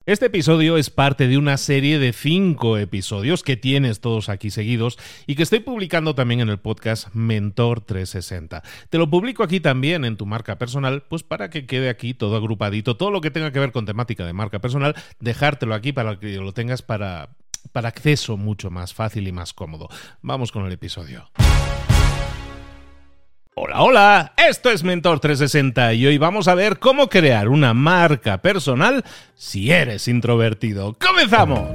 Este episodio es parte de una serie de 5 episodios que tienes todos aquí seguidos y que estoy publicando también en el podcast Mentor 360. Te lo publico aquí también en tu marca personal, pues para que quede aquí todo agrupadito, todo lo que tenga que ver con temática de marca personal, dejártelo aquí para que lo tengas para acceso mucho más fácil y más cómodo. Vamos con el episodio. Hola, esto es Mentor 360 y hoy vamos a ver cómo crear una marca personal si eres introvertido. ¡Comenzamos!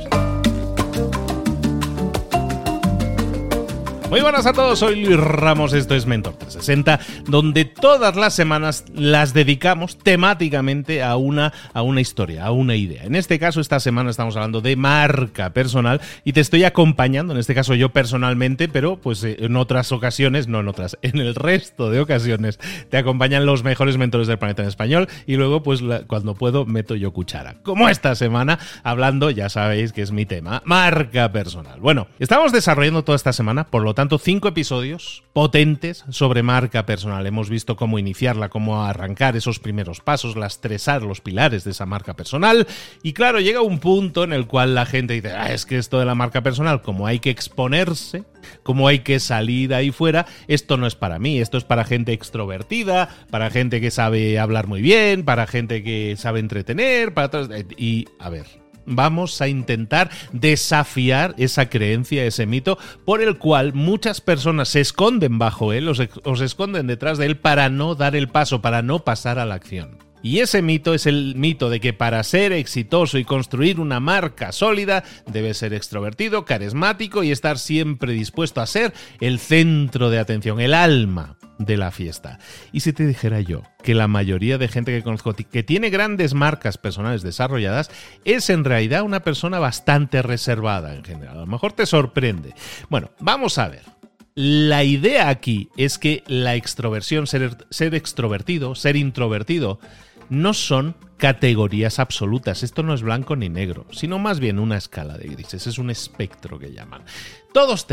Muy buenas a todos, soy Luis Ramos, esto es Mentor 360, donde todas las semanas las dedicamos temáticamente a una historia, a una idea. En este caso, esta semana estamos hablando de marca personal y te estoy acompañando, en este caso yo personalmente, pero pues en otras ocasiones, en el resto de ocasiones te acompañan los mejores mentores del planeta en español y luego pues cuando puedo meto yo cuchara. Como esta semana, hablando, ya sabéis que es mi tema, marca personal. Bueno, estamos desarrollando toda esta semana, por lo tanto, 5 episodios potentes sobre marca personal. Hemos visto cómo iniciarla, cómo arrancar esos primeros pasos, lastresar los pilares de esa marca personal. Y claro, llega un punto en el cual la gente dice, es que esto de la marca personal, como hay que exponerse, como hay que salir ahí fuera, esto no es para mí, esto es para gente extrovertida, para gente que sabe hablar muy bien, para gente que sabe entretener, y a ver, vamos a intentar desafiar esa creencia, ese mito, por el cual muchas personas se esconden bajo él o se esconden detrás de él para no dar el paso, para no pasar a la acción. Y ese mito es el mito de que para ser exitoso y construir una marca sólida debes ser extrovertido, carismático y estar siempre dispuesto a ser el centro de atención, el alma de la fiesta. Y si te dijera yo que la mayoría de gente que conozco que tiene grandes marcas personales desarrolladas es en realidad una persona bastante reservada en general. A lo mejor te sorprende. Bueno, vamos a ver. La idea aquí es que la extroversión, ser extrovertido, ser introvertido, no son categorías absolutas. Esto no es blanco ni negro, sino más bien una escala de grises. Es un espectro que llaman. Todos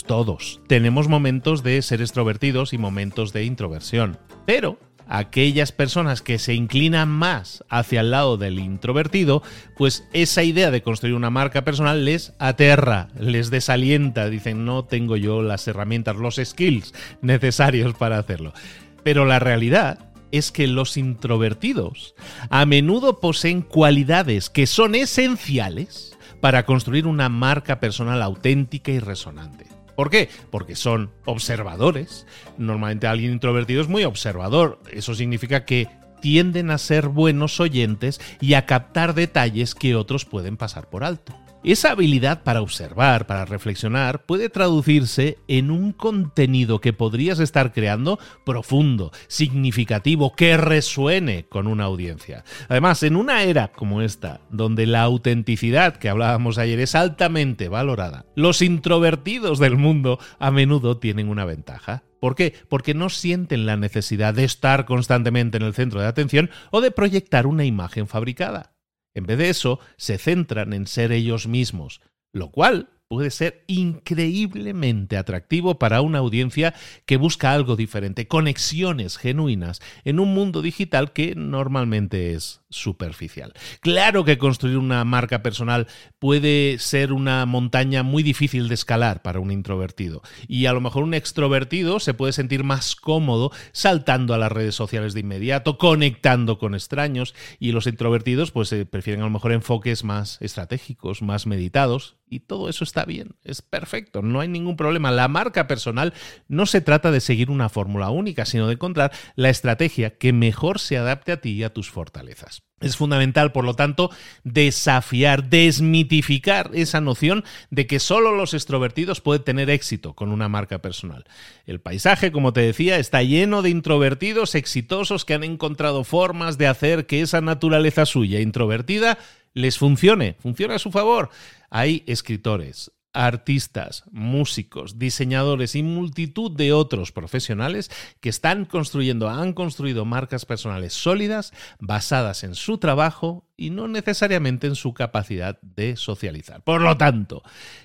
tenemos momentos de ser extrovertidos y momentos de introversión. Pero aquellas personas que se inclinan más hacia el lado del introvertido, pues esa idea de construir una marca personal les aterra, les desalienta. Dicen, no tengo yo las herramientas, los skills necesarios para hacerlo. Pero la realidad es que los introvertidos a menudo poseen cualidades que son esenciales para construir una marca personal auténtica y resonante. ¿Por qué? Porque son observadores. Normalmente alguien introvertido es muy observador. Eso significa que tienden a ser buenos oyentes y a captar detalles que otros pueden pasar por alto. Esa habilidad para observar, para reflexionar, puede traducirse en un contenido que podrías estar creando profundo, significativo, que resuene con una audiencia. Además, en una era como esta, donde la autenticidad que hablábamos ayer es altamente valorada, los introvertidos del mundo a menudo tienen una ventaja. ¿Por qué? Porque no sienten la necesidad de estar constantemente en el centro de atención o de proyectar una imagen fabricada. En vez de eso, se centran en ser ellos mismos, lo cual puede ser increíblemente atractivo para una audiencia que busca algo diferente, conexiones genuinas en un mundo digital que normalmente es superficial. Claro que construir una marca personal puede ser una montaña muy difícil de escalar para un introvertido y a lo mejor un extrovertido se puede sentir más cómodo saltando a las redes sociales de inmediato, conectando con extraños, y los introvertidos pues prefieren a lo mejor enfoques más estratégicos, más meditados, y todo eso está bien, es perfecto, no hay ningún problema. La marca personal no se trata de seguir una fórmula única, sino de encontrar la estrategia que mejor se adapte a ti y a tus fortalezas. Es fundamental, por lo tanto, desafiar, desmitificar esa noción de que solo los extrovertidos pueden tener éxito con una marca personal. El paisaje, como te decía, está lleno de introvertidos exitosos que han encontrado formas de hacer que esa naturaleza suya introvertida les funcione a su favor. Hay escritores, artistas, músicos, diseñadores y multitud de otros profesionales que han construido marcas personales sólidas basadas en su trabajo y no necesariamente en su capacidad de socializar. Por lo tanto,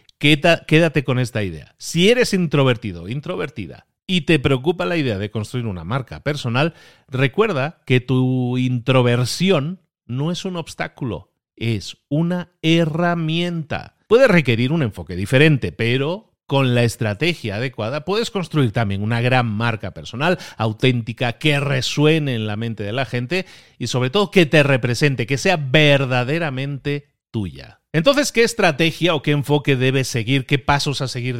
quédate con esta idea. Si eres introvertido o introvertida y te preocupa la idea de construir una marca personal, recuerda que tu introversión no es un obstáculo, es una herramienta. Puede requerir un enfoque diferente, pero con la estrategia adecuada puedes construir también una gran marca personal, auténtica, que resuene en la mente de la gente y sobre todo que te represente, que sea verdaderamente tuya. Entonces, ¿qué estrategia o qué enfoque debes seguir? ¿Qué pasos a seguir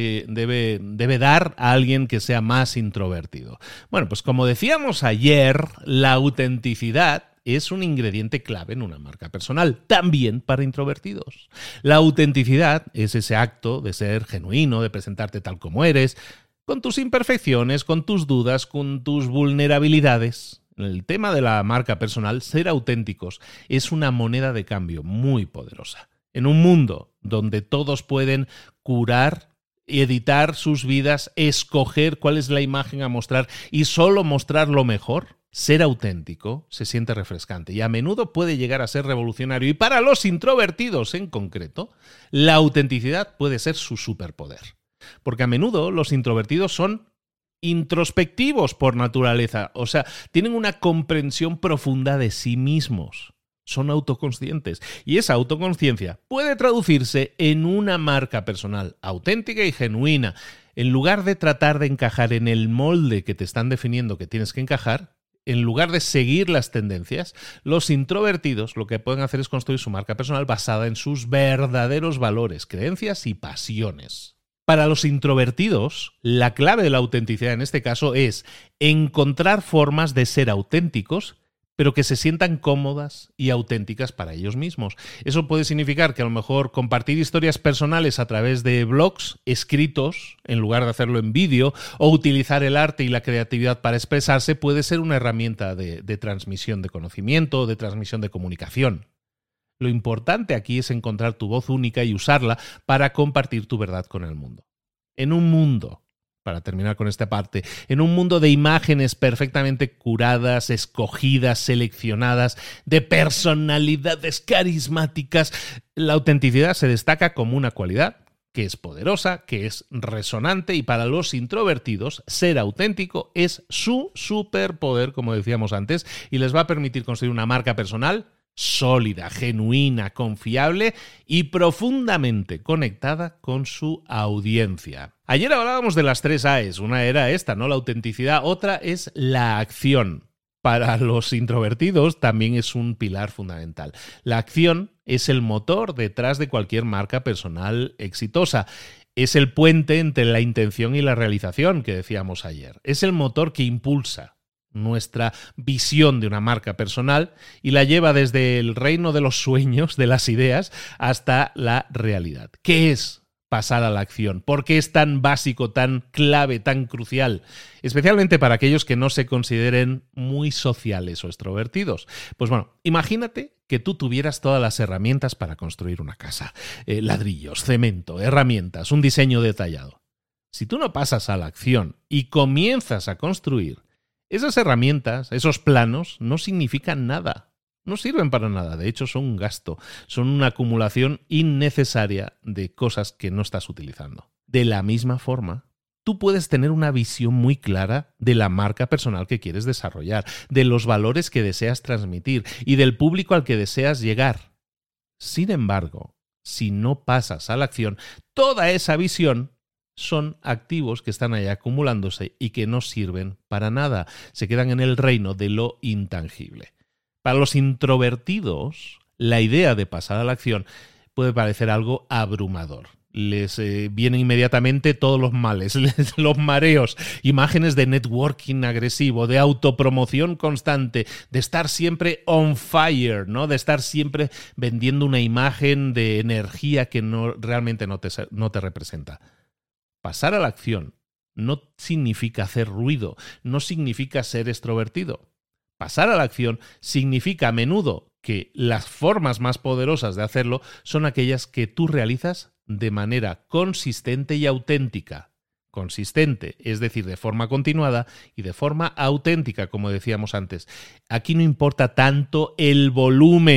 debe dar a alguien que sea más introvertido? Bueno, pues como decíamos ayer, la autenticidad es un ingrediente clave en una marca personal, también para introvertidos. La autenticidad es ese acto de ser genuino, de presentarte tal como eres, con tus imperfecciones, con tus dudas, con tus vulnerabilidades. En el tema de la marca personal, ser auténticos es una moneda de cambio muy poderosa. En un mundo donde todos pueden curar, editar sus vidas, escoger cuál es la imagen a mostrar y solo mostrar lo mejor, ser auténtico se siente refrescante y a menudo puede llegar a ser revolucionario. Y para los introvertidos en concreto, la autenticidad puede ser su superpoder. Porque a menudo los introvertidos son introspectivos por naturaleza, o sea, tienen una comprensión profunda de sí mismos, son autoconscientes y esa autoconsciencia puede traducirse en una marca personal auténtica y genuina. En lugar de tratar de encajar en el molde que te están definiendo que tienes que encajar, en lugar de seguir las tendencias, los introvertidos lo que pueden hacer es construir su marca personal basada en sus verdaderos valores, creencias y pasiones. Para los introvertidos, la clave de la autenticidad en este caso es encontrar formas de ser auténticos, pero que se sientan cómodas y auténticas para ellos mismos. Eso puede significar que a lo mejor compartir historias personales a través de blogs escritos, en lugar de hacerlo en vídeo, o utilizar el arte y la creatividad para expresarse, puede ser una herramienta de transmisión de conocimiento, de transmisión de comunicación. Lo importante aquí es encontrar tu voz única y usarla para compartir tu verdad con el mundo. En un mundo, para terminar con esta parte, en un mundo de imágenes perfectamente curadas, escogidas, seleccionadas, de personalidades carismáticas, la autenticidad se destaca como una cualidad que es poderosa, que es resonante y para los introvertidos ser auténtico es su superpoder, como decíamos antes, y les va a permitir construir una marca personal sólida, genuina, confiable y profundamente conectada con su audiencia. Ayer hablábamos de las 3 A's. Una era esta, ¿no? La autenticidad. Otra es la acción. Para los introvertidos también es un pilar fundamental. La acción es el motor detrás de cualquier marca personal exitosa. Es el puente entre la intención y la realización que decíamos ayer. Es el motor que impulsa nuestra visión de una marca personal y la lleva desde el reino de los sueños, de las ideas, hasta la realidad. ¿Qué es pasar a la acción? ¿Por qué es tan básico, tan clave, tan crucial? Especialmente para aquellos que no se consideren muy sociales o extrovertidos. Pues bueno, imagínate que tú tuvieras todas las herramientas para construir una casa. Ladrillos, cemento, herramientas, un diseño detallado. Si tú no pasas a la acción y comienzas a construir, esas herramientas, esos planos, no significan nada, no sirven para nada, de hecho son un gasto, son una acumulación innecesaria de cosas que no estás utilizando. De la misma forma, tú puedes tener una visión muy clara de la marca personal que quieres desarrollar, de los valores que deseas transmitir y del público al que deseas llegar. Sin embargo, si no pasas a la acción, toda esa visión son activos que están ahí acumulándose y que no sirven para nada. Se quedan en el reino de lo intangible. Para los introvertidos, la idea de pasar a la acción puede parecer algo abrumador. Les vienen inmediatamente todos los males, los mareos, imágenes de networking agresivo, de autopromoción constante, de estar siempre on fire, ¿no? De estar siempre vendiendo una imagen de energía que realmente no te representa. Pasar a la acción no significa hacer ruido, no significa ser extrovertido. Pasar a la acción significa a menudo que las formas más poderosas de hacerlo son aquellas que tú realizas de manera consistente y auténtica. Consistente, es decir, de forma continuada, y de forma auténtica, como decíamos antes. Aquí no importa tanto el volumen.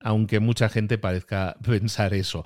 aunque mucha gente parezca pensar eso.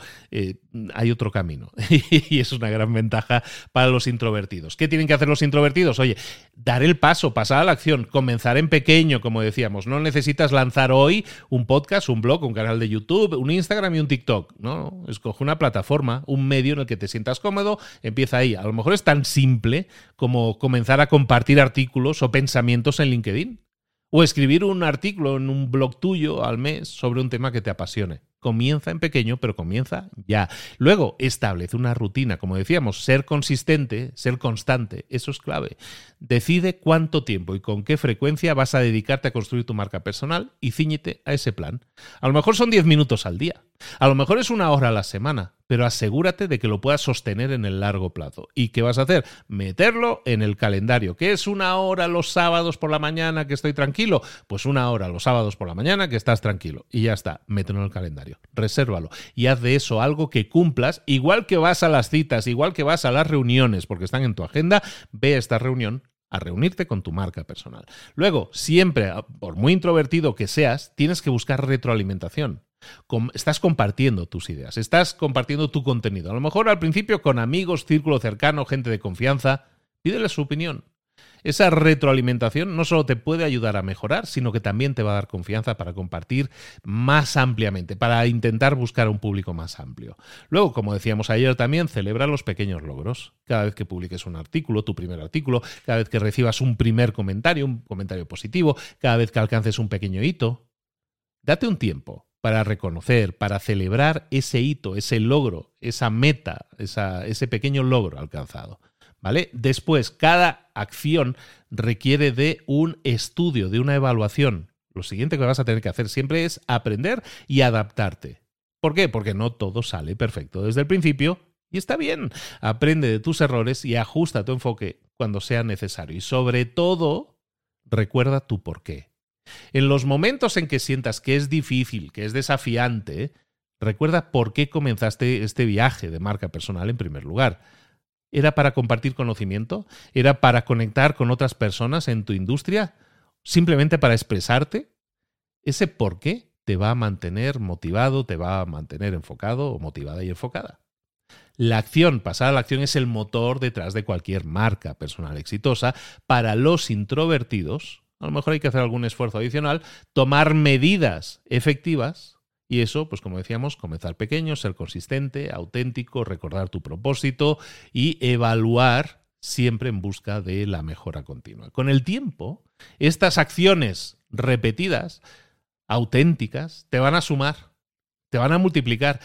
Hay otro camino y es una gran ventaja para los introvertidos. ¿Qué tienen que hacer los introvertidos? Oye, dar el paso, pasar a la acción, comenzar en pequeño, como decíamos. No necesitas lanzar hoy un podcast, un blog, un canal de YouTube, un Instagram y un TikTok. No, escoge una plataforma, un medio en el que te sientas cómodo, empieza ahí. A lo mejor es tan simple como comenzar a compartir artículos o pensamientos en LinkedIn. O escribir un artículo en un blog tuyo al mes sobre un tema que te apasione. Comienza en pequeño, pero comienza ya. Luego, establece una rutina. Como decíamos, ser consistente, ser constante, eso es clave. Decide cuánto tiempo y con qué frecuencia vas a dedicarte a construir tu marca personal y cíñete a ese plan. A lo mejor son 10 minutos al día. A lo mejor es 1 hora a la semana, pero asegúrate de que lo puedas sostener en el largo plazo. ¿Y qué vas a hacer? Meterlo en el calendario. ¿Qué es 1 hora los sábados por la mañana que estoy tranquilo? Pues 1 hora los sábados por la mañana que estás tranquilo. Y ya está, mételo en el calendario. Resérvalo y haz de eso algo que cumplas, igual que vas a las citas, igual que vas a las reuniones, porque están en tu agenda, ve a esta reunión a reunirte con tu marca personal. Luego, siempre, por muy introvertido que seas, tienes que buscar retroalimentación. Estás compartiendo tus ideas, estás compartiendo tu contenido. A lo mejor al principio con amigos, círculo cercano, gente de confianza, pídeles su opinión. Esa retroalimentación no solo te puede ayudar a mejorar, sino que también te va a dar confianza para compartir más ampliamente, para intentar buscar un público más amplio. Luego, como decíamos ayer también, celebra los pequeños logros. Cada vez que publiques un artículo, tu primer artículo, cada vez que recibas un primer comentario, un comentario positivo, cada vez que alcances un pequeño hito, date un tiempo para reconocer, para celebrar ese hito, ese logro, esa meta, ese pequeño logro alcanzado. ¿Vale? Después, cada acción requiere de un estudio, de una evaluación. Lo siguiente que vas a tener que hacer siempre es aprender y adaptarte. ¿Por qué? Porque no todo sale perfecto desde el principio y está bien. Aprende de tus errores y ajusta tu enfoque cuando sea necesario. Y sobre todo, recuerda tu porqué. En los momentos en que sientas que es difícil, que es desafiante, recuerda por qué comenzaste este viaje de marca personal en primer lugar. ¿Era para compartir conocimiento? ¿Era para conectar con otras personas en tu industria? ¿Simplemente para expresarte? Ese por qué te va a mantener motivado, te va a mantener enfocado o motivada y enfocada. La acción, pasar a la acción, es el motor detrás de cualquier marca personal exitosa. Para los introvertidos, a lo mejor hay que hacer algún esfuerzo adicional, tomar medidas efectivas. Y eso, pues como decíamos, comenzar pequeño, ser consistente, auténtico, recordar tu propósito y evaluar siempre en busca de la mejora continua. Con el tiempo, estas acciones repetidas, auténticas, te van a sumar, te van a multiplicar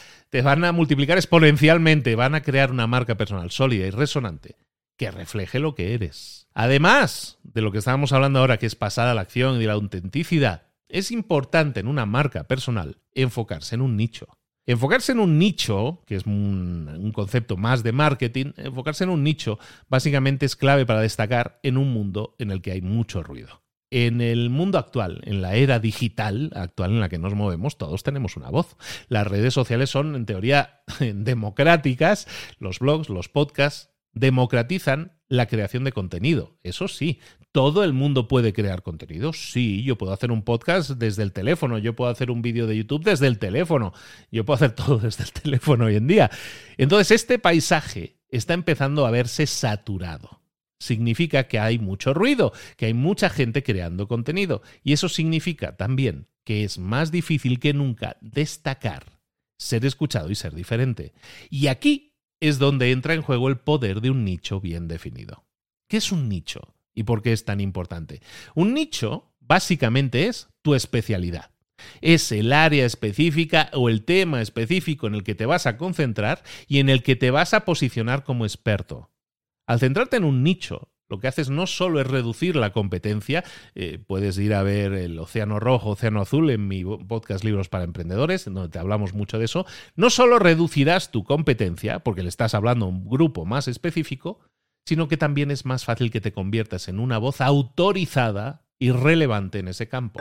exponencialmente, van a crear una marca personal sólida y resonante que refleje lo que eres. Además de lo que estábamos hablando ahora, que es pasar a la acción y de la autenticidad, es importante en una marca personal enfocarse en un nicho. Enfocarse en un nicho, que es un concepto más de marketing, enfocarse en un nicho básicamente es clave para destacar en un mundo en el que hay mucho ruido. En el mundo actual, en la era digital actual en la que nos movemos, todos tenemos una voz. Las redes sociales son, en teoría, democráticas. Los blogs, los podcasts democratizan la creación de contenido. Eso sí, ¿todo el mundo puede crear contenido? Sí, yo puedo hacer un podcast desde el teléfono, yo puedo hacer un vídeo de YouTube desde el teléfono, yo puedo hacer todo desde el teléfono hoy en día. Entonces, este paisaje está empezando a verse saturado. Significa que hay mucho ruido, que hay mucha gente creando contenido. Y eso significa también que es más difícil que nunca destacar, ser escuchado y ser diferente. Y aquí es donde entra en juego el poder de un nicho bien definido. ¿Qué es un nicho? ¿Y por qué es tan importante? Un nicho básicamente es tu especialidad. Es el área específica o el tema específico en el que te vas a concentrar y en el que te vas a posicionar como experto. Al centrarte en un nicho, lo que haces no solo es reducir la competencia, puedes ir a ver el Océano Rojo, Océano Azul en mi podcast Libros para Emprendedores, en donde te hablamos mucho de eso. No solo reducirás tu competencia, porque le estás hablando a un grupo más específico, sino que también es más fácil que te conviertas en una voz autorizada y relevante en ese campo.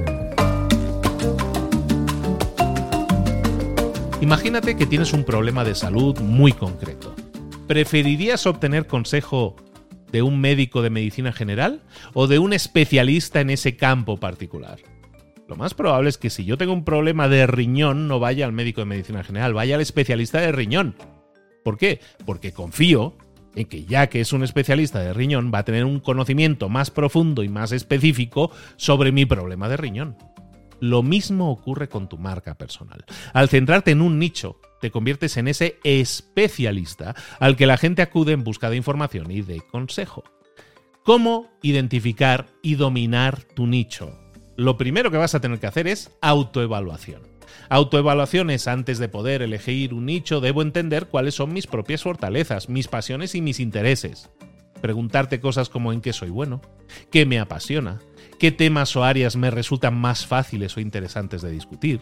Imagínate que tienes un problema de salud muy concreto. ¿Preferirías obtener consejo de un médico de medicina general o de un especialista en ese campo particular? Lo más probable es que si yo tengo un problema de riñón, no vaya al médico de medicina general, vaya al especialista de riñón. ¿Por qué? Porque confío en que ya que es un especialista de riñón, va a tener un conocimiento más profundo y más específico sobre mi problema de riñón. Lo mismo ocurre con tu marca personal. Al centrarte en un nicho, te conviertes en ese especialista al que la gente acude en busca de información y de consejo. ¿Cómo identificar y dominar tu nicho? Lo primero que vas a tener que hacer es autoevaluación. Autoevaluación es antes de poder elegir un nicho, debo entender cuáles son mis propias fortalezas, mis pasiones y mis intereses. Preguntarte cosas como en qué soy bueno, qué me apasiona, qué temas o áreas me resultan más fáciles o interesantes de discutir.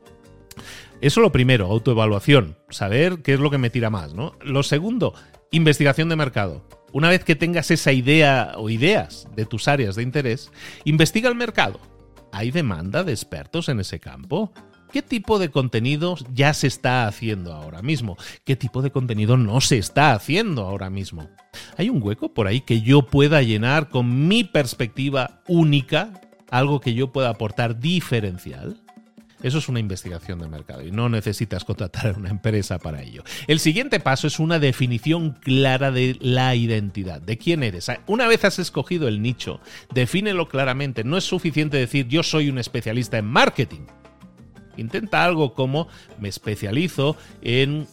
Eso lo primero, autoevaluación, saber qué es lo que me tira más, ¿no? Lo segundo, investigación de mercado. Una vez que tengas esa idea o ideas de tus áreas de interés, investiga el mercado. ¿Hay demanda de expertos en ese campo? ¿Qué tipo de contenido ya se está haciendo ahora mismo? ¿Qué tipo de contenido no se está haciendo ahora mismo? ¿Hay un hueco por ahí que yo pueda llenar con mi perspectiva única? ¿Algo que yo pueda aportar diferencial? Eso es una investigación de mercado y no necesitas contratar a una empresa para ello. El siguiente paso es una definición clara de la identidad, de quién eres. Una vez has escogido el nicho, defínelo claramente. No es suficiente decir yo soy un especialista en marketing. Intenta algo como me especializo en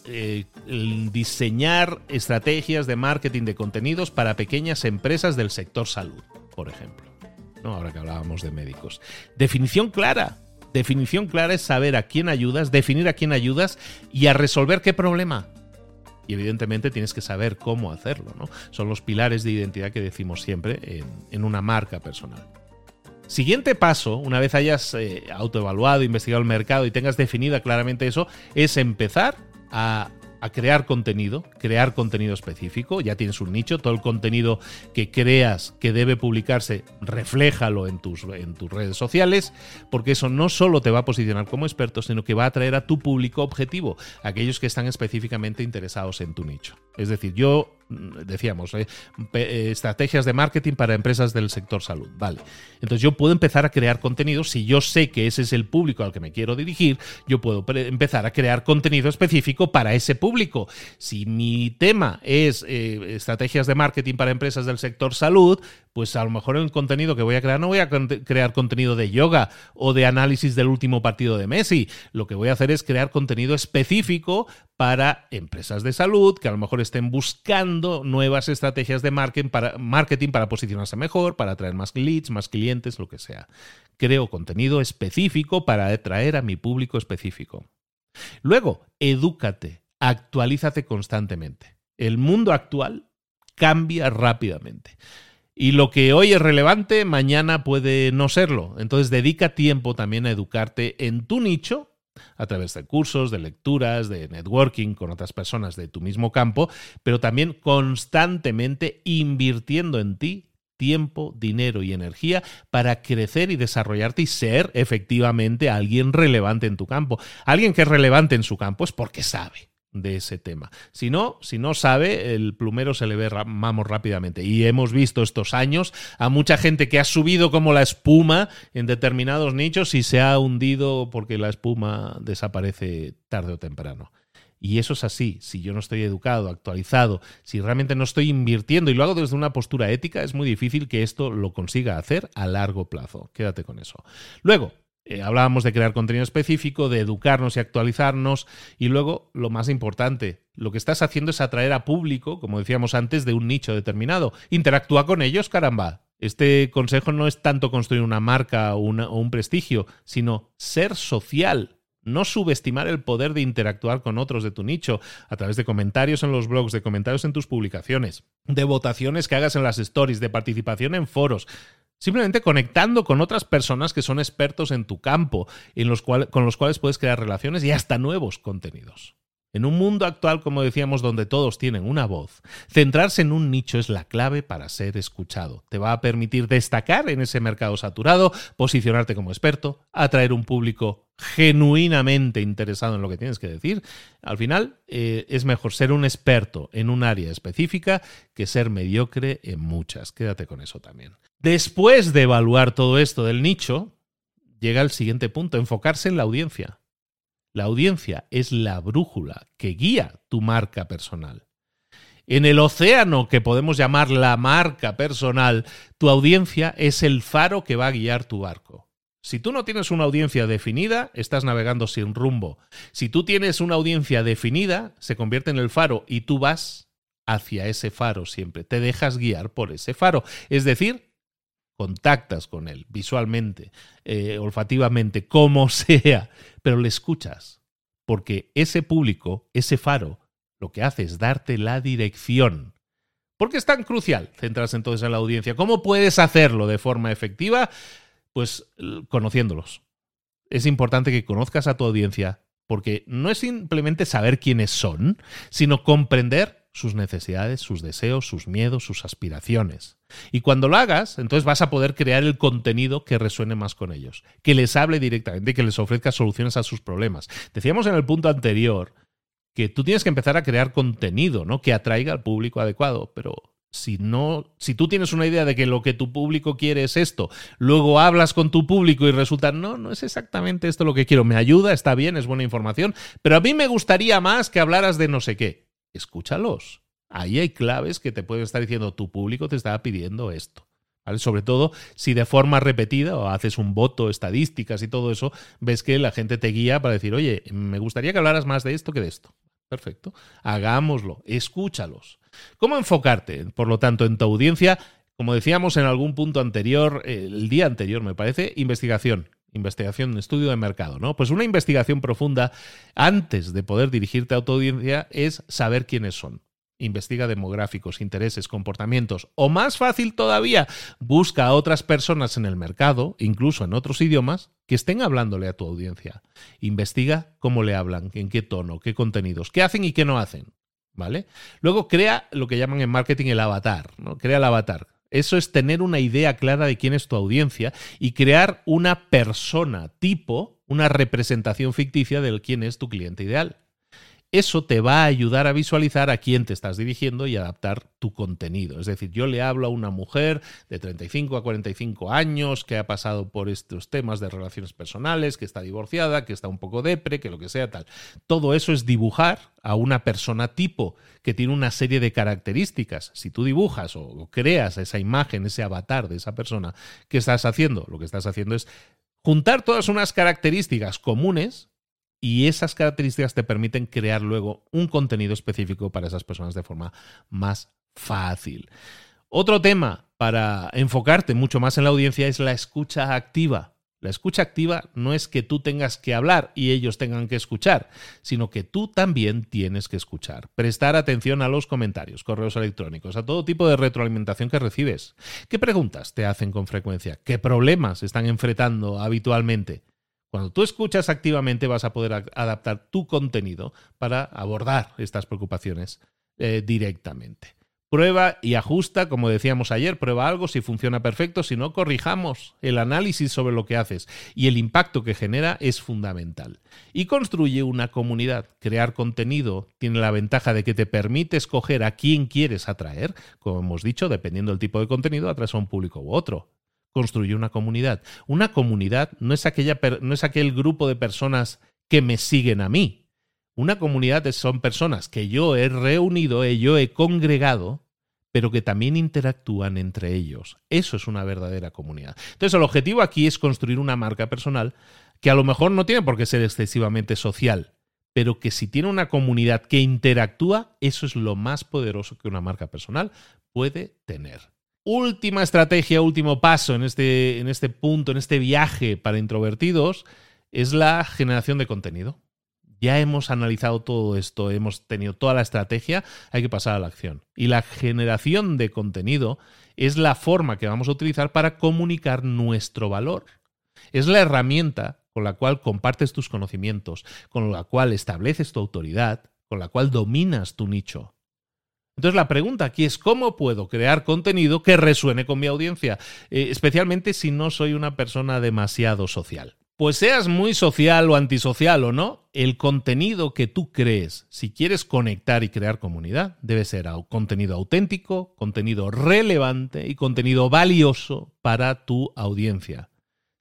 diseñar estrategias de marketing de contenidos para pequeñas empresas del sector salud, por ejemplo. No, ahora que hablábamos de médicos. Definición clara. Definición clara es saber a quién ayudas, definir a quién ayudas y a resolver qué problema. Y evidentemente tienes que saber cómo hacerlo, ¿no? Son los pilares de identidad que decimos siempre en una marca personal. Siguiente paso, una vez hayas autoevaluado, investigado el mercado y tengas definida claramente eso, es empezar a crear contenido específico. Ya tienes un nicho, todo el contenido que creas que debe publicarse, refléjalo en tus redes sociales, porque eso no solo te va a posicionar como experto, sino que va a atraer a tu público objetivo, aquellos que están específicamente interesados en tu nicho. Es decir, decíamos, estrategias de marketing para empresas del sector salud. Vale. Entonces yo puedo empezar a crear contenido. Si yo sé que ese es el público al que me quiero dirigir, yo puedo empezar a crear contenido específico para ese público. Si mi tema es estrategias de marketing para empresas del sector salud, pues a lo mejor el contenido que voy a crear no voy a crear contenido de yoga o de análisis del último partido de Messi. Lo que voy a hacer es crear contenido específico para empresas de salud que a lo mejor estén buscando nuevas estrategias de marketing para posicionarse mejor, para atraer más leads, más clientes, lo que sea. Creo contenido específico para atraer a mi público específico. Luego, edúcate, actualízate constantemente. El mundo actual cambia rápidamente. Y lo que hoy es relevante, mañana puede no serlo. Entonces, dedica tiempo también a educarte en tu nicho, a través de cursos, de lecturas, de networking con otras personas de tu mismo campo, pero también constantemente invirtiendo en ti tiempo, dinero y energía para crecer y desarrollarte y ser efectivamente alguien relevante en tu campo. Alguien que es relevante en su campo es porque sabe de ese tema. Si no sabe, el plumero se le ve vamos rápidamente. Y hemos visto estos años a mucha gente que ha subido como la espuma en determinados nichos y se ha hundido porque la espuma desaparece tarde o temprano. Y eso es así. Si yo no estoy educado, actualizado, si realmente no estoy invirtiendo y lo hago desde una postura ética, es muy difícil que esto lo consiga hacer a largo plazo. Quédate con eso. Luego, hablábamos de crear contenido específico, de educarnos y actualizarnos, y luego, lo más importante, lo que estás haciendo es atraer a público, como decíamos antes, de un nicho determinado. Interactúa con ellos, caramba. Este consejo no es tanto construir una marca o un prestigio, sino ser social. No subestimar el poder de interactuar con otros de tu nicho a través de comentarios en los blogs, de comentarios en tus publicaciones, de votaciones que hagas en las stories, de participación en foros. Simplemente conectando con otras personas que son expertos en tu campo, con los cuales puedes crear relaciones y hasta nuevos contenidos. En un mundo actual, como decíamos, donde todos tienen una voz, centrarse en un nicho es la clave para ser escuchado. Te va a permitir destacar en ese mercado saturado, posicionarte como experto, atraer un público genuinamente interesado en lo que tienes que decir. Al final, es mejor ser un experto en un área específica que ser mediocre en muchas. Quédate con eso también. Después de evaluar todo esto del nicho, llega al siguiente punto, enfocarse en la audiencia. La audiencia es la brújula que guía tu marca personal. En el océano que podemos llamar la marca personal, tu audiencia es el faro que va a guiar tu barco. Si tú no tienes una audiencia definida, estás navegando sin rumbo. Si tú tienes una audiencia definida, se convierte en el faro y tú vas hacia ese faro siempre. Te dejas guiar por ese faro. Es decir, contactas con él visualmente, olfativamente, como sea, pero le escuchas. Porque ese público, ese faro, lo que hace es darte la dirección. ¿Por qué es tan crucial centrarse entonces en la audiencia? ¿Cómo puedes hacerlo de forma efectiva? Pues conociéndolos. Es importante que conozcas a tu audiencia porque no es simplemente saber quiénes son, sino comprender sus necesidades, sus deseos, sus miedos, sus aspiraciones. Y cuando lo hagas, entonces vas a poder crear el contenido que resuene más con ellos, que les hable directamente, que les ofrezca soluciones a sus problemas. Decíamos en el punto anterior que tú tienes que empezar a crear contenido, ¿no?, que atraiga al público adecuado, pero si tú tienes una idea de que lo que tu público quiere es esto, luego hablas con tu público y resulta, no es exactamente esto lo que quiero, me ayuda, está bien, es buena información, pero a mí me gustaría más que hablaras de no sé qué. Escúchalos. Ahí hay claves que te pueden estar diciendo, tu público te está pidiendo esto. ¿Vale? Sobre todo si de forma repetida o haces un voto, estadísticas y todo eso, ves que la gente te guía para decir, oye, me gustaría que hablaras más de esto que de esto. Perfecto. Hagámoslo. Escúchalos. ¿Cómo enfocarte, por lo tanto, en tu audiencia? Como decíamos en algún punto anterior, el día anterior me parece, investigación, estudio de mercado, ¿no? Pues una investigación profunda antes de poder dirigirte a tu audiencia es saber quiénes son. Investiga demográficos, intereses, comportamientos o más fácil todavía, busca a otras personas en el mercado, incluso en otros idiomas, que estén hablándole a tu audiencia. Investiga cómo le hablan, en qué tono, qué contenidos, qué hacen y qué no hacen. ¿Vale? Luego crea lo que llaman en marketing el avatar, ¿no? Crea el avatar. Eso es tener una idea clara de quién es tu audiencia y crear una persona tipo, una representación ficticia de quién es tu cliente ideal. Eso te va a ayudar a visualizar a quién te estás dirigiendo y adaptar tu contenido. Es decir, yo le hablo a una mujer de 35 a 45 años que ha pasado por estos temas de relaciones personales, que está divorciada, que está un poco depre, que lo que sea tal. Todo eso es dibujar a una persona tipo que tiene una serie de características. Si tú dibujas o creas esa imagen, ese avatar de esa persona, ¿qué estás haciendo? Lo que estás haciendo es juntar todas unas características comunes. Y esas características te permiten crear luego un contenido específico para esas personas de forma más fácil. Otro tema para enfocarte mucho más en la audiencia es la escucha activa. La escucha activa no es que tú tengas que hablar y ellos tengan que escuchar, sino que tú también tienes que escuchar. Prestar atención a los comentarios, correos electrónicos, a todo tipo de retroalimentación que recibes. ¿Qué preguntas te hacen con frecuencia? ¿Qué problemas están enfrentando habitualmente? Cuando tú escuchas activamente vas a poder adaptar tu contenido para abordar estas preocupaciones directamente. Prueba y ajusta, como decíamos ayer, prueba algo, si funciona perfecto, si no, corrijamos. El análisis sobre lo que haces y el impacto que genera es fundamental. Y construye una comunidad. Crear contenido tiene la ventaja de que te permite escoger a quién quieres atraer. Como hemos dicho, dependiendo del tipo de contenido, atraes a un público u otro. Construye una comunidad. Una comunidad no es aquel grupo de personas que me siguen a mí. Una comunidad son personas que yo he reunido, yo he congregado, pero que también interactúan entre ellos. Eso es una verdadera comunidad. Entonces, el objetivo aquí es construir una marca personal que a lo mejor no tiene por qué ser excesivamente social, pero que si tiene una comunidad que interactúa, eso es lo más poderoso que una marca personal puede tener. Última estrategia, último paso en este punto, en este viaje para introvertidos, es la generación de contenido. Ya hemos analizado todo esto, hemos tenido toda la estrategia, hay que pasar a la acción. Y la generación de contenido es la forma que vamos a utilizar para comunicar nuestro valor. Es la herramienta con la cual compartes tus conocimientos, con la cual estableces tu autoridad, con la cual dominas tu nicho. Entonces la pregunta aquí es ¿cómo puedo crear contenido que resuene con mi audiencia? Especialmente si no soy una persona demasiado social. Pues seas muy social o antisocial o no, el contenido que tú crees, si quieres conectar y crear comunidad, debe ser contenido auténtico, contenido relevante y contenido valioso para tu audiencia.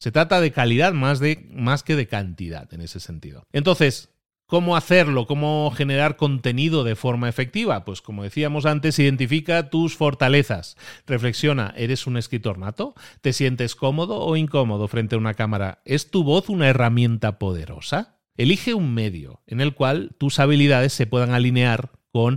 Se trata de calidad más que de cantidad en ese sentido. Entonces, ¿cómo hacerlo? ¿Cómo generar contenido de forma efectiva? Pues como decíamos antes, identifica tus fortalezas. Reflexiona, ¿eres un escritor nato? ¿Te sientes cómodo o incómodo frente a una cámara? ¿Es tu voz una herramienta poderosa? Elige un medio en el cual tus habilidades se puedan alinear con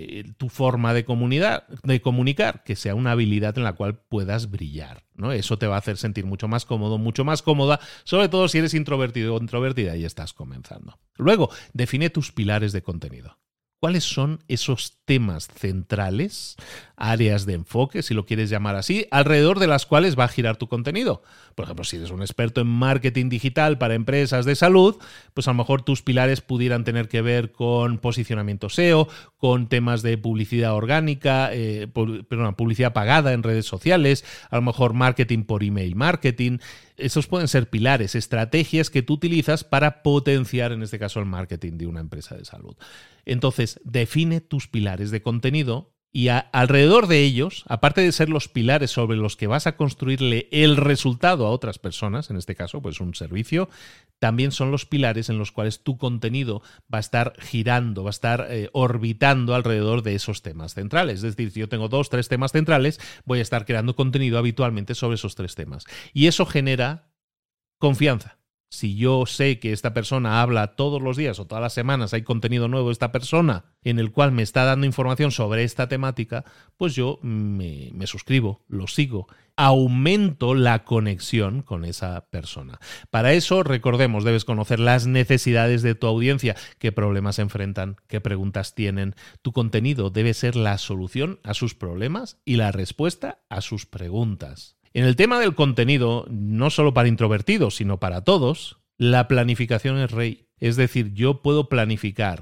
tu forma de comunicar, que sea una habilidad en la cual puedas brillar, ¿no? Eso te va a hacer sentir mucho más cómodo, mucho más cómoda, sobre todo si eres introvertido o introvertida y estás comenzando. Luego, define tus pilares de contenido. ¿Cuáles son esos temas centrales, áreas de enfoque, si lo quieres llamar así, alrededor de las cuales va a girar tu contenido? Por ejemplo, si eres un experto en marketing digital para empresas de salud, pues a lo mejor tus pilares pudieran tener que ver con posicionamiento SEO, con temas de publicidad orgánica, publicidad pagada en redes sociales, a lo mejor marketing por email marketing. Esos pueden ser pilares, estrategias que tú utilizas para potenciar, en este caso, el marketing de una empresa de salud. Entonces, define tus pilares de contenido y alrededor de ellos, aparte de ser los pilares sobre los que vas a construirle el resultado a otras personas, en este caso, pues un servicio, también son los pilares en los cuales tu contenido va a estar girando, va a estar orbitando alrededor de esos temas centrales. Es decir, si yo tengo 2, 3 temas centrales, voy a estar creando contenido habitualmente sobre esos 3 temas. Y eso genera confianza. Si yo sé que esta persona habla todos los días o todas las semanas, hay contenido nuevo de esta persona en el cual me está dando información sobre esta temática, pues yo me suscribo, lo sigo, aumento la conexión con esa persona. Para eso, recordemos, debes conocer las necesidades de tu audiencia, qué problemas enfrentan, qué preguntas tienen. Tu contenido debe ser la solución a sus problemas y la respuesta a sus preguntas. En el tema del contenido, no solo para introvertidos, sino para todos, la planificación es rey. Es decir, yo puedo planificar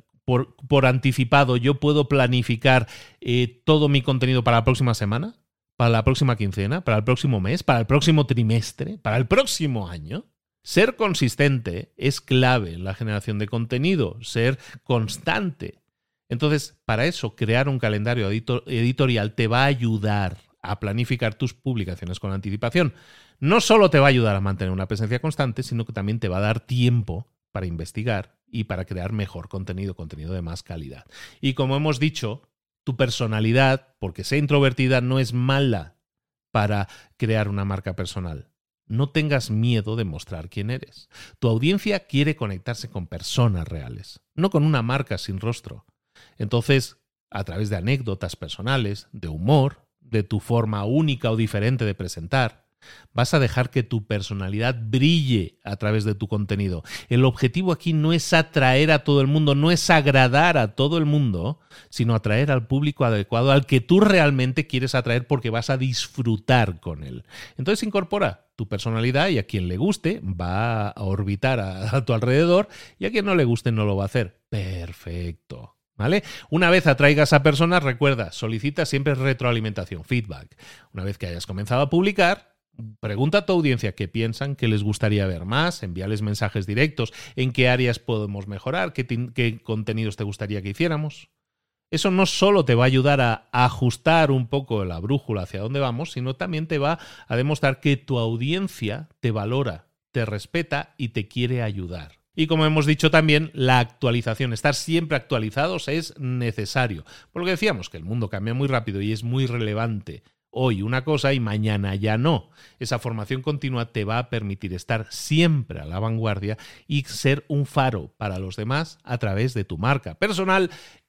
por anticipado, yo puedo planificar todo mi contenido para la próxima semana, para la próxima quincena, para el próximo mes, para el próximo trimestre, para el próximo año. Ser consistente es clave en la generación de contenido, ser constante. Entonces, para eso, crear un calendario editorial te va a ayudar a planificar tus publicaciones con anticipación. No solo te va a ayudar a mantener una presencia constante, sino que también te va a dar tiempo para investigar y para crear mejor contenido de más calidad. Y como hemos dicho, tu personalidad, porque sea introvertida, no es mala para crear una marca personal. No tengas miedo de mostrar quién eres. Tu audiencia quiere conectarse con personas reales, no con una marca sin rostro. Entonces, a través de anécdotas personales, de humor, de tu forma única o diferente de presentar, vas a dejar que tu personalidad brille a través de tu contenido. El objetivo aquí no es atraer a todo el mundo, no es agradar a todo el mundo, sino atraer al público adecuado, al que tú realmente quieres atraer porque vas a disfrutar con él. Entonces incorpora tu personalidad y a quien le guste va a orbitar a tu alrededor y a quien no le guste no lo va a hacer. Perfecto. ¿Vale? Una vez atraigas a personas, recuerda, solicita siempre retroalimentación, feedback. Una vez que hayas comenzado a publicar, pregunta a tu audiencia qué piensan, qué les gustaría ver más, envíales mensajes directos, en qué áreas podemos mejorar, qué contenidos te gustaría que hiciéramos. Eso no solo te va a ayudar a ajustar un poco la brújula hacia dónde vamos, sino también te va a demostrar que tu audiencia te valora, te respeta y te quiere ayudar. Y como hemos dicho también, la actualización, estar siempre actualizados es necesario. Por lo que decíamos, que el mundo cambia muy rápido y es muy relevante hoy una cosa y mañana ya no. Esa formación continua te va a permitir estar siempre a la vanguardia y ser un faro para los demás a través de tu marca personal,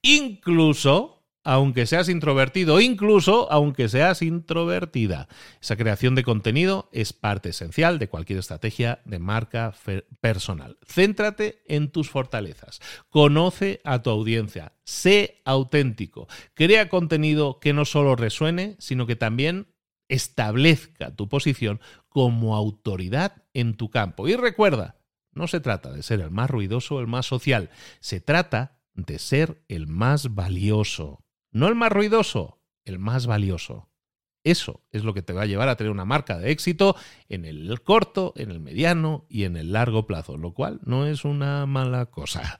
incluso aunque seas introvertido, incluso aunque seas introvertida. Esa creación de contenido es parte esencial de cualquier estrategia de marca personal. Céntrate en tus fortalezas. Conoce a tu audiencia. Sé auténtico. Crea contenido que no solo resuene, sino que también establezca tu posición como autoridad en tu campo. Y recuerda, no se trata de ser el más ruidoso o el más social. Se trata de ser el más valioso. No el más ruidoso, el más valioso. Eso es lo que te va a llevar a tener una marca de éxito en el corto, en el mediano y en el largo plazo, lo cual no es una mala cosa.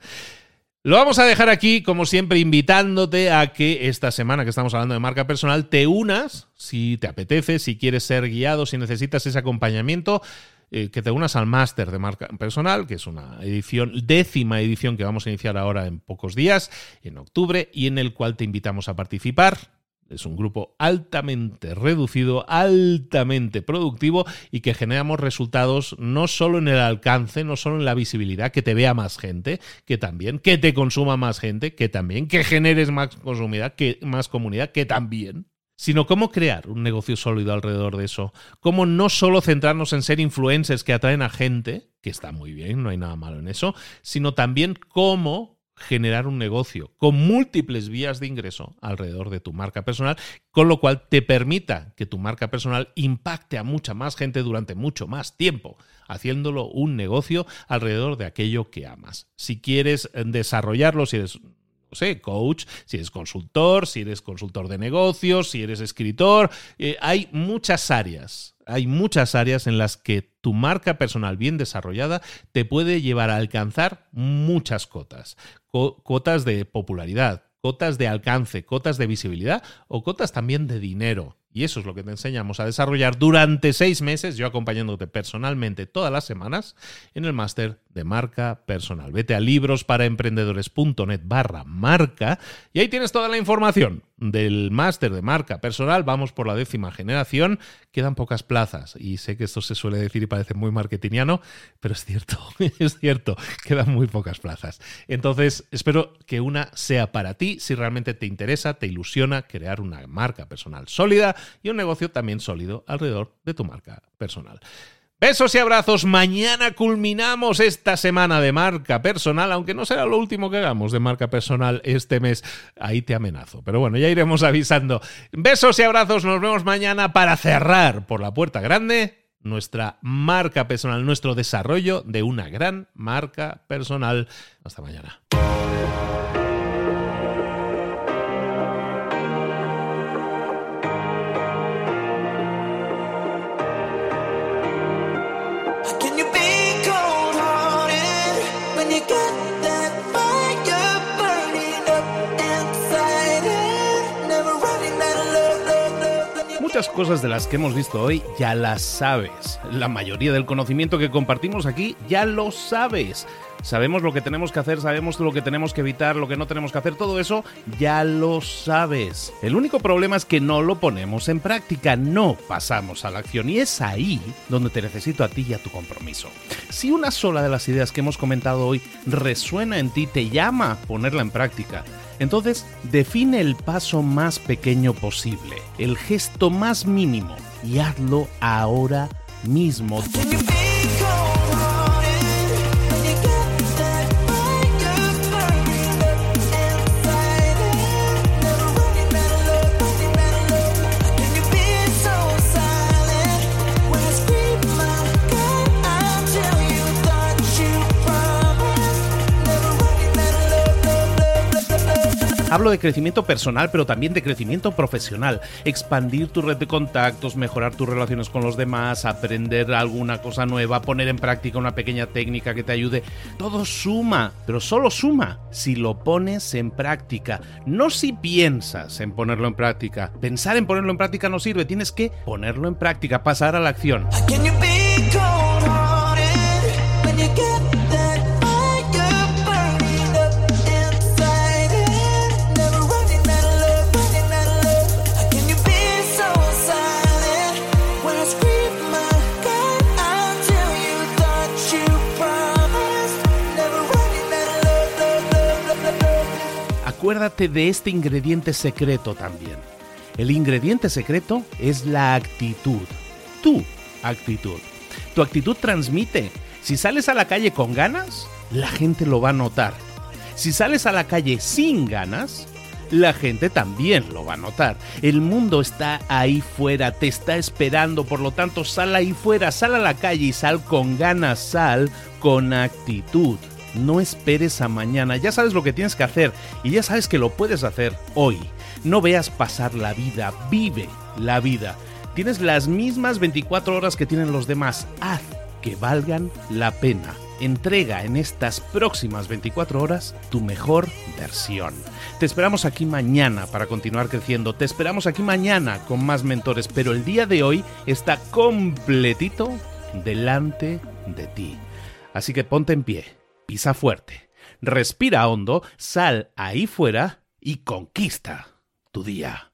Lo vamos a dejar aquí, como siempre, invitándote a que esta semana que estamos hablando de marca personal te unas, si te apetece, si quieres ser guiado, si necesitas ese acompañamiento. que te unas al máster de marca personal, que es una edición, 10ª edición que vamos a iniciar ahora en pocos días, en octubre, y en el cual te invitamos a participar. Es un grupo altamente reducido, altamente productivo y que generamos resultados no solo en el alcance, no solo en la visibilidad, que te vea más gente, que también, que te consuma más gente, que también, que generes más comunidad, que también, sino cómo crear un negocio sólido alrededor de eso. Cómo no solo centrarnos en ser influencers que atraen a gente, que está muy bien, no hay nada malo en eso, sino también cómo generar un negocio con múltiples vías de ingreso alrededor de tu marca personal, con lo cual te permita que tu marca personal impacte a mucha más gente durante mucho más tiempo, haciéndolo un negocio alrededor de aquello que amas. Si quieres desarrollarlo, si eres coach, si eres consultor de negocios, si eres escritor, hay muchas áreas en las que tu marca personal bien desarrollada te puede llevar a alcanzar muchas cotas. Cotas de popularidad, cotas de alcance, cotas de visibilidad o cotas también de dinero. Y eso es lo que te enseñamos a desarrollar durante 6 meses, yo acompañándote personalmente todas las semanas en el máster de marca personal. Vete a librosparaemprendedores.net/marca y ahí tienes toda la información del máster de marca personal. Vamos por la 10ª generación. Quedan pocas plazas y sé que esto se suele decir y parece muy marketingiano, pero es cierto, quedan muy pocas plazas. Entonces, espero que una sea para ti si realmente te interesa, te ilusiona crear una marca personal sólida y un negocio también sólido alrededor de tu marca personal. Besos y abrazos. Mañana culminamos esta semana de marca personal, aunque no será lo último que hagamos de marca personal este mes. Ahí te amenazo. Pero bueno, ya iremos avisando. Besos y abrazos. Nos vemos mañana para cerrar por la puerta grande nuestra marca personal, nuestro desarrollo de una gran marca personal. Hasta mañana. Muchas cosas de las que hemos visto hoy ya las sabes. La mayoría del conocimiento que compartimos aquí ya lo sabes. Sabemos lo que tenemos que hacer, sabemos lo que tenemos que evitar, lo que no tenemos que hacer, todo eso ya lo sabes. El único problema es que no lo ponemos en práctica, no pasamos a la acción y es ahí donde te necesito a ti y a tu compromiso. Si una sola de las ideas que hemos comentado hoy resuena en ti, te llama a ponerla en práctica, entonces define el paso más pequeño posible, el gesto más mínimo y hazlo ahora mismo. Hablo de crecimiento personal, pero también de crecimiento profesional. Expandir tu red de contactos, mejorar tus relaciones con los demás, aprender alguna cosa nueva, poner en práctica una pequeña técnica que te ayude. Todo suma, pero solo suma si lo pones en práctica. No si piensas en ponerlo en práctica. Pensar en ponerlo en práctica no sirve. Tienes que ponerlo en práctica, pasar a la acción. Acuérdate de este ingrediente secreto también. El ingrediente secreto es la actitud. Tu actitud. Tu actitud transmite. Si sales a la calle con ganas, la gente lo va a notar. Si sales a la calle sin ganas, la gente también lo va a notar. El mundo está ahí fuera, te está esperando, por lo tanto sal ahí fuera, sal a la calle y sal con ganas, sal con actitud. No esperes a mañana, ya sabes lo que tienes que hacer y ya sabes que lo puedes hacer hoy. No veas pasar la vida, vive la vida. Tienes las mismas 24 horas que tienen los demás, haz que valgan la pena. Entrega en estas próximas 24 horas tu mejor versión. Te esperamos aquí mañana para continuar creciendo, te esperamos aquí mañana con más mentores, pero el día de hoy está completito delante de ti. Así que ponte en pie, pisa fuerte, respira hondo, sal ahí fuera y conquista tu día.